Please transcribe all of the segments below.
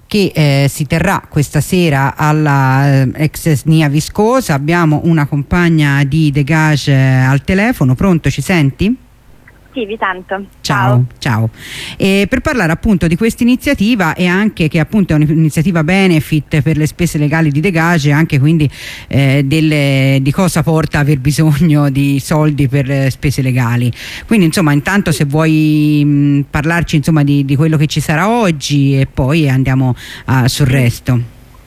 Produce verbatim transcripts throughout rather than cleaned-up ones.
che eh, si terrà questa sera alla eh, ex S N I A Viscosa. Abbiamo una compagna di Dégage eh, al telefono. Pronto, ci senti? Sì, vi sento. Ciao, ciao. E per parlare appunto di questa iniziativa, e anche che appunto è un'iniziativa benefit per le spese legali di Dégage, e anche quindi eh, delle, di cosa porta a aver bisogno di soldi per eh, spese legali. Quindi insomma, intanto se vuoi mh, parlarci insomma di, di quello che ci sarà oggi, e poi andiamo a, sul resto.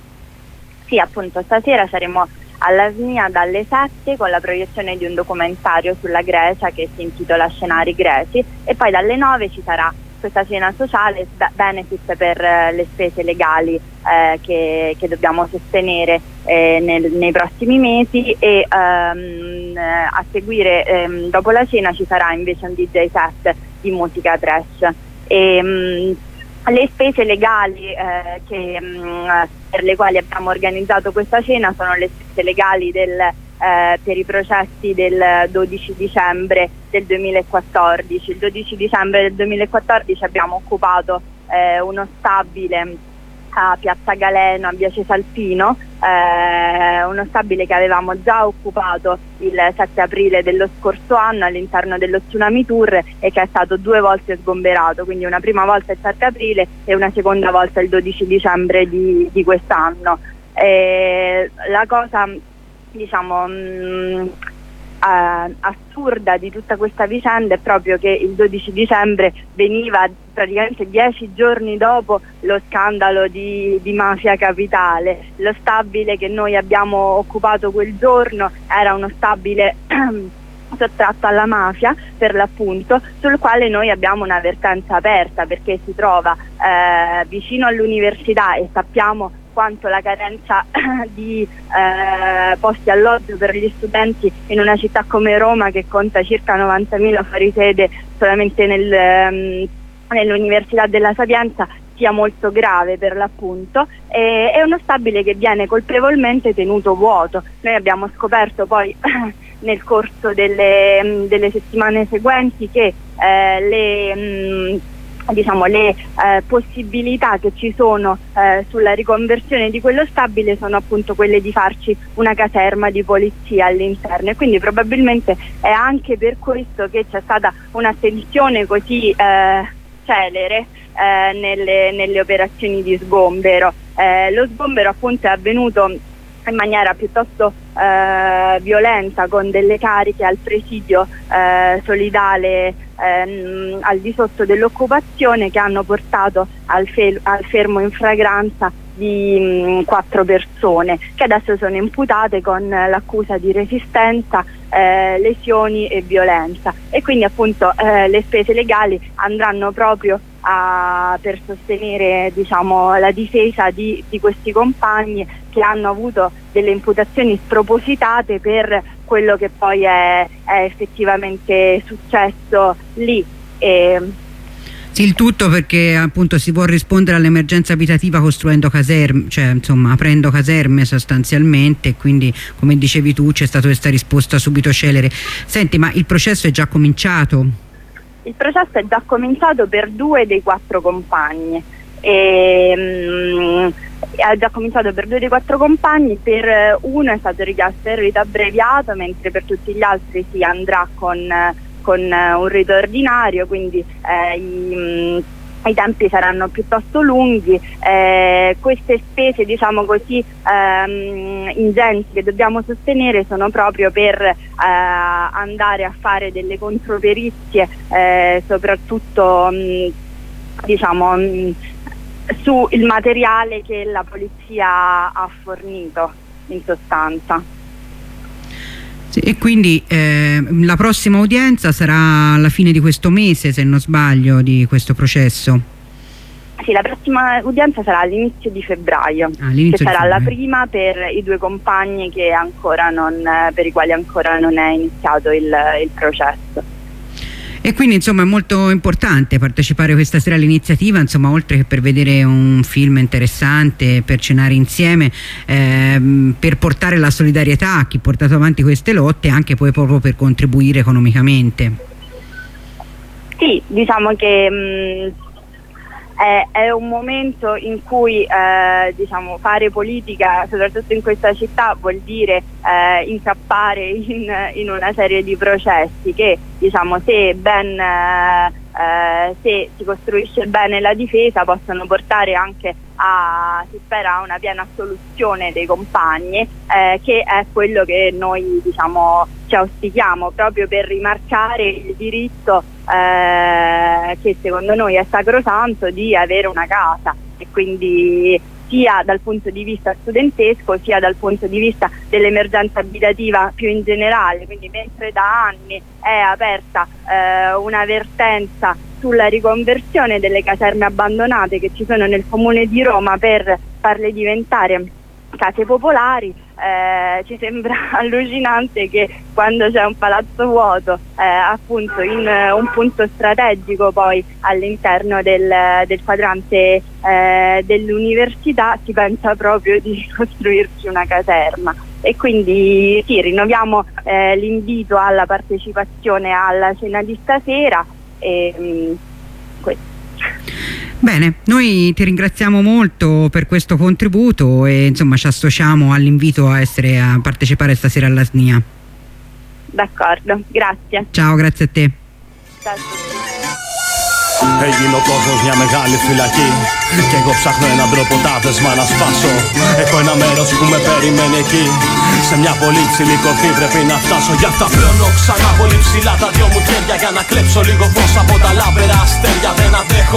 Sì, appunto stasera saremo alla S N I A dalle sette con la proiezione di un documentario sulla Grecia che si intitola Scenari greci, e poi dalle nove ci sarà questa cena sociale benefit per eh, le spese legali eh, che, che dobbiamo sostenere eh, nel, nei prossimi mesi, e ehm, a seguire ehm, dopo la cena ci sarà invece un D J set di musica trash. E, mh, le spese legali eh, che, mh, per le quali abbiamo organizzato questa cena sono le spese legali del, eh, per i processi del dodici dicembre del duemilaquattordici. Il dodici dicembre del duemilaquattordici abbiamo occupato eh, uno stabile a Piazza Galeno, a via Cesalpino, eh, uno stabile che avevamo già occupato il sette aprile dello scorso anno all'interno dello Tsunami Tour, e che è stato due volte sgomberato, quindi una prima volta il sette aprile e una seconda volta il dodici dicembre di, di quest'anno. Eh, la cosa, diciamo, mh, Uh, assurda di tutta questa vicenda è proprio che il dodici dicembre veniva praticamente dieci giorni dopo lo scandalo di, di Mafia Capitale. Lo stabile che noi abbiamo occupato quel giorno era uno stabile sottratto alla mafia, per l'appunto, sul quale noi abbiamo un'avvertenza aperta, perché si trova eh, vicino all'università, e sappiamo quanto la carenza di eh, posti alloggio per gli studenti in una città come Roma, che conta circa novantamila fuori sede solamente nel, um, nell'Università della Sapienza, sia molto grave, per l'appunto. E, è uno stabile che viene colpevolmente tenuto vuoto. Noi abbiamo scoperto poi nel corso delle, delle settimane seguenti che eh, le... Mh, diciamo le eh, possibilità che ci sono eh, sulla riconversione di quello stabile sono appunto quelle di farci una caserma di polizia all'interno, e quindi probabilmente è anche per questo che c'è stata un'attenzione così eh, celere eh, nelle, nelle operazioni di sgombero. Eh, lo sgombero appunto è avvenuto in maniera piuttosto eh, violenta, con delle cariche al presidio eh, solidale ehm, al di sotto dell'occupazione, che hanno portato al, fe al fermo in flagranza di mh, quattro persone, che adesso sono imputate con l'accusa di resistenza, eh, lesioni e violenza, e quindi appunto eh, le spese legali andranno proprio a, per sostenere, diciamo, la difesa di, di questi compagni che hanno avuto delle imputazioni spropositate per quello che poi è, è effettivamente successo lì. E, Sì, il tutto perché appunto si può rispondere all'emergenza abitativa costruendo caserme, cioè insomma aprendo caserme sostanzialmente, e quindi come dicevi tu c'è stata questa risposta subito celere. Senti, ma il processo è già cominciato? Il processo è già cominciato per due dei quattro compagni. E, mh, è già cominciato per due dei quattro compagni, per uno è stato richiesto il rito abbreviato, mentre per tutti gli altri si andrà con, con un rito ordinario, quindi eh, i, mh, i tempi saranno piuttosto lunghi. Eh, queste spese, diciamo così, ehm, ingenti che dobbiamo sostenere sono proprio per eh, andare a fare delle controperizie, eh, soprattutto mh, diciamo mh, su il materiale che la polizia ha fornito, in sostanza. Sì, e quindi eh, la prossima udienza sarà alla fine di questo mese, se non sbaglio, di questo processo? Sì, la prossima udienza sarà all'inizio di febbraio, ah, che sarà la prima per i due compagni che ancora non, per i quali ancora non è iniziato il, il processo. E quindi insomma è molto importante partecipare questa sera all'iniziativa, insomma, oltre che per vedere un film interessante, per cenare insieme, ehm, per portare la solidarietà a chi ha portato avanti queste lotte, anche poi proprio per contribuire economicamente. Sì, diciamo che mh, è, è un momento in cui eh, diciamo, fare politica, soprattutto in questa città, vuol dire eh, incappare in, in una serie di processi che, diciamo, se ben eh, eh, se si costruisce bene la difesa, possono portare anche a, si spera, a una piena assoluzione dei compagni, eh, che è quello che noi, diciamo, ci auspichiamo, proprio per rimarcare il diritto eh, che secondo noi è sacrosanto di avere una casa, e quindi sia dal punto di vista studentesco sia dal punto di vista dell'emergenza abitativa più in generale. Quindi mentre da anni è aperta eh, una vertenza sulla riconversione delle caserme abbandonate che ci sono nel comune di Roma per farle diventare case popolari, eh, ci sembra allucinante che quando c'è un palazzo vuoto, eh, appunto in uh, un punto strategico poi all'interno del, del quadrante eh, dell'università, si pensa proprio di costruirci una caserma. E quindi sì, rinnoviamo eh, l'invito alla partecipazione alla cena di stasera e mh, questo. Bene, noi ti ringraziamo molto per questo contributo e insomma ci associamo all'invito a essere a partecipare stasera alla S N I A. D'accordo, grazie. Ciao, grazie a te. Ciao. Έγινε ο κόσμος μια μεγάλη φυλακή κι εγώ ψάχνω έναν τρόπο τάδεσμα να σπάσω. Έχω ένα μέρος που με περιμένει εκεί, σε μια πολύ ψηλή κορφή πρέπει να φτάσω. Γι' αυτά πλώνω ξανά πολύ ψηλά τα δυο μου χέρια για να κλέψω λίγο φως από τα λάμπερα αστέρια. Δεν αντέχω